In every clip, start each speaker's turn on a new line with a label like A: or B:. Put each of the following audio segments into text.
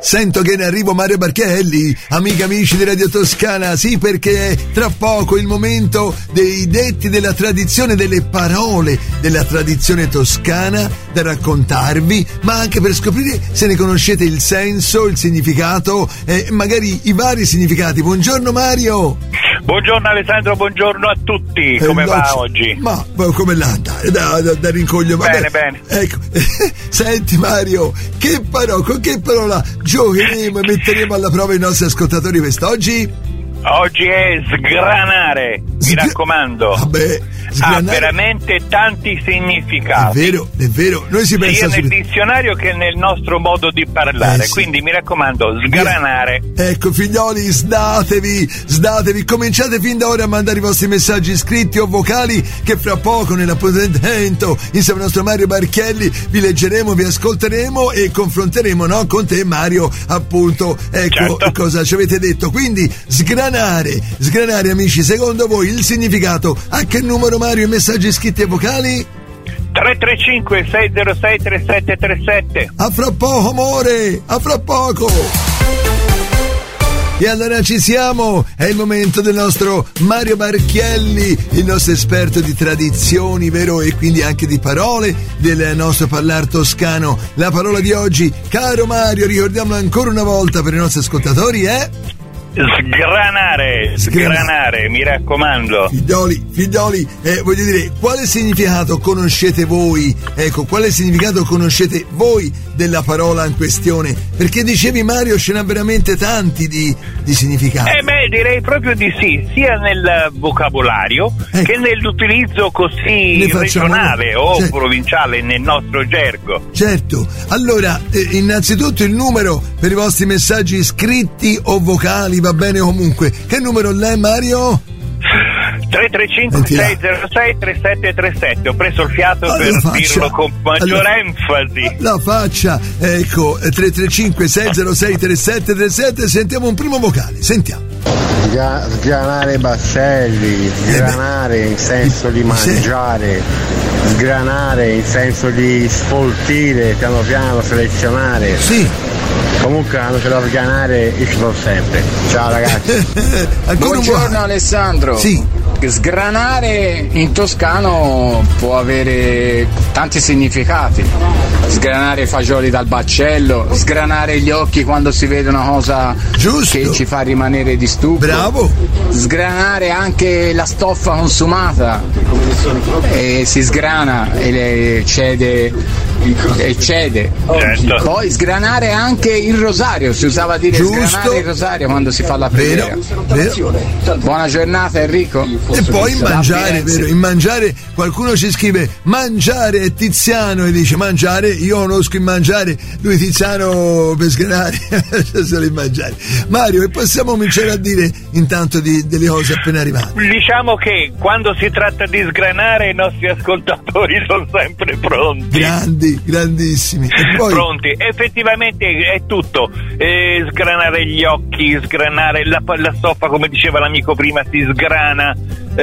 A: Sento che in arrivo Mario Barchelli, amiche amici di Radio Toscana, sì, perché tra poco il momento dei detti della tradizione, delle parole della tradizione toscana da raccontarvi, ma anche per scoprire se ne conoscete il senso, il significato e magari i vari significati. Buongiorno Mario!
B: Buongiorno Alessandro, buongiorno a tutti, come va oggi?
A: Ma come l'andare? Da rincoglio, vabbè.
B: Bene.
A: Ecco, senti Mario, con che parola giocheremo e metteremo alla prova i nostri ascoltatori quest'oggi?
B: Oggi è sgranare, mi raccomando.
A: Vabbè,
B: ha veramente tanti significati.
A: È vero, noi si pensa
B: sia nel dizionario che nel nostro modo di parlare,
A: sì.
B: Quindi mi raccomando, sgranare.
A: Ecco figlioli, sdatevi, cominciate fin da ora a mandare i vostri messaggi scritti o vocali che fra poco nell'appuntamento insieme al nostro Mario Barchelli vi leggeremo, vi ascolteremo e confronteremo, no, con te Mario, appunto, ecco certo. Cosa ci avete detto, quindi sgranare amici, secondo voi il significato, a che numero Mario i messaggi scritti e vocali?
B: 335 606 3737.
A: A fra poco amore, a fra poco. E allora ci siamo, è il momento del nostro Mario Barchelli, il nostro esperto di tradizioni, vero? E quindi anche di parole del nostro parlar toscano. La parola di oggi, caro Mario, ricordiamola ancora una volta per i nostri ascoltatori, è...
B: Sgranare, mi raccomando.
A: Figlioli, voglio dire, quale significato conoscete voi? Ecco, quale significato conoscete voi della parola in questione? Perché dicevi Mario, ce n'ha veramente tanti di significati.
B: Direi proprio di sì, sia nel vocabolario che nell'utilizzo così regionale o provinciale nel nostro gergo.
A: Certo, allora, innanzitutto il numero per i vostri messaggi scritti o vocali, va bene comunque. Che numero l'è Mario?
B: 335 606 3737. Ho preso il fiato per dirlo con maggior enfasi.
A: La faccia, ecco, 335 606 3737. Sentiamo un primo vocale, sentiamo.
C: Sgranare baccelli, sgranare in senso di mangiare, sgranare in senso di sfoltire, piano piano selezionare.
A: Sì.
C: Comunque quando ce l'ho sgranare io ci sono sempre. Ciao ragazzi.
D: Buongiorno Alessandro.
A: Sì.
D: Sgranare in toscano può avere tanti significati. Sgranare i fagioli dal baccello, sgranare gli occhi quando si vede una cosa che ci fa rimanere di stupro.
A: Bravo.
D: Sgranare anche la stoffa consumata e si sgrana e cede.
B: Certo.
D: Poi sgranare anche il rosario, si usava dire sgranare il rosario quando si fa la preghiera.
A: Vero.
D: Buona giornata Enrico.
A: E poi mangiare, vero? In mangiare qualcuno ci scrive mangiare è Tiziano e dice mangiare, io conosco il mangiare, lui Tiziano per sgranare c'è solo il mangiare. Mario, e possiamo cominciare a dire intanto delle cose appena arrivate?
B: Diciamo che quando si tratta di sgranare i nostri ascoltatori sono sempre pronti.
A: Grandissimi. E poi...
B: Pronti, effettivamente è tutto. Sgranare gli occhi, sgranare la stoffa, come diceva l'amico prima, si sgrana.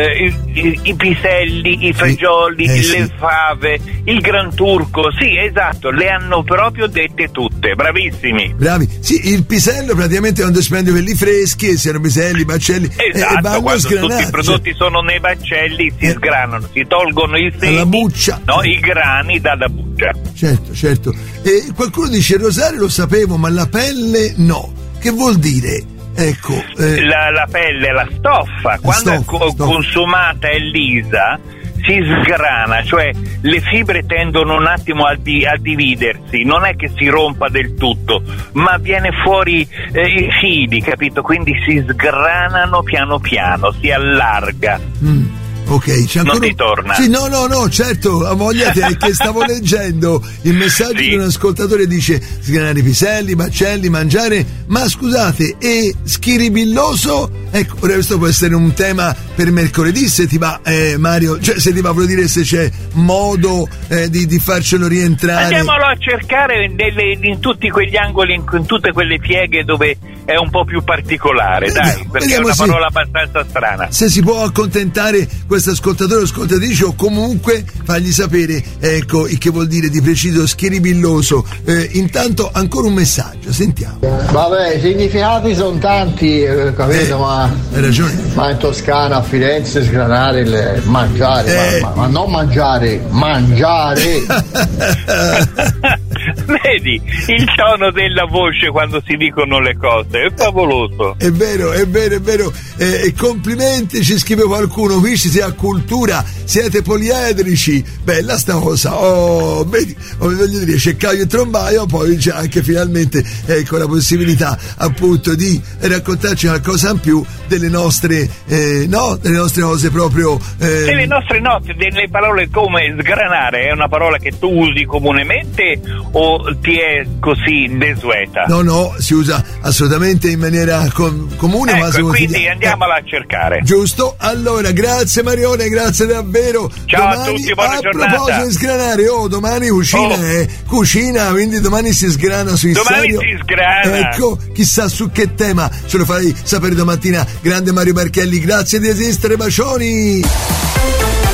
B: I piselli, i fagioli, le fave, il gran turco, sì, esatto, le hanno proprio dette tutte, bravissimi.
A: Bravi, sì, il pisello praticamente quando si prende quelli freschi, siano piselli, baccelli,
B: esatto, quando
A: sgranati,
B: tutti i prodotti sono nei baccelli si sgranano, si tolgono i semi,
A: la buccia,
B: i grani dalla buccia.
A: Certo. E qualcuno dice il rosario lo sapevo, ma la pelle no. Che vuol dire? Ecco,
B: la pelle, la stoffa, quando è consumata e lisa si sgrana, cioè le fibre tendono un attimo a dividersi, non è che si rompa del tutto, ma viene fuori i fili, capito? Quindi si sgranano piano piano, si allarga.
A: Ok, c'è ancora...
B: Non ti torna?
A: Sì, no, certo, a voglia te, che stavo leggendo il messaggio di un ascoltatore, dice sgranare i piselli, baccelli, mangiare, ma scusate, e schiribilloso? Ecco, questo può essere un tema per mercoledì, se ti va, Mario, cioè se ti va, voglio dire, se c'è modo di farcelo rientrare.
B: Andiamolo a cercare in tutti quegli angoli, in tutte quelle pieghe dove è un po' più particolare, dai, perché è una parola abbastanza strana.
A: Se si può accontentare questo ascoltatore o ascoltatrice, o comunque fargli sapere, ecco, il che vuol dire di preciso schiribilloso. Intanto ancora un messaggio, sentiamo.
C: Vabbè, i significati sono tanti, capito, ma
A: hai ragione.
C: Ma in Toscana, a Firenze, sgranare, mangiare, ma non mangiare.
B: Vedi il tono della voce quando si dicono le cose, è favoloso.
A: È vero. Complimenti, ci scrive qualcuno, qui ci sia cultura, siete poliedrici, bella sta cosa. Vedi, voglio dire, c'è Caio e Trombaio, poi c'è anche finalmente, ecco, la possibilità appunto di raccontarci qualcosa in più delle nostre delle nostre cose proprio
B: delle nostre note, delle parole come sgranare. È una parola che tu usi comunemente o ti è così desueta?
A: No, si usa assolutamente in maniera comune,
B: ecco,
A: ma
B: quindi andiamala a cercare.
A: Giusto? Allora, grazie Marione, grazie davvero.
B: Ciao
A: domani,
B: a tutti, buona giornata.
A: A proposito di sgranare, domani cucina, quindi domani si sgrana sui
B: domani
A: serio.
B: Si sgrana.
A: Ecco, chissà su che tema, ce lo farai sapere domattina. Grande Mario Barchelli, grazie di esistere, bacioni.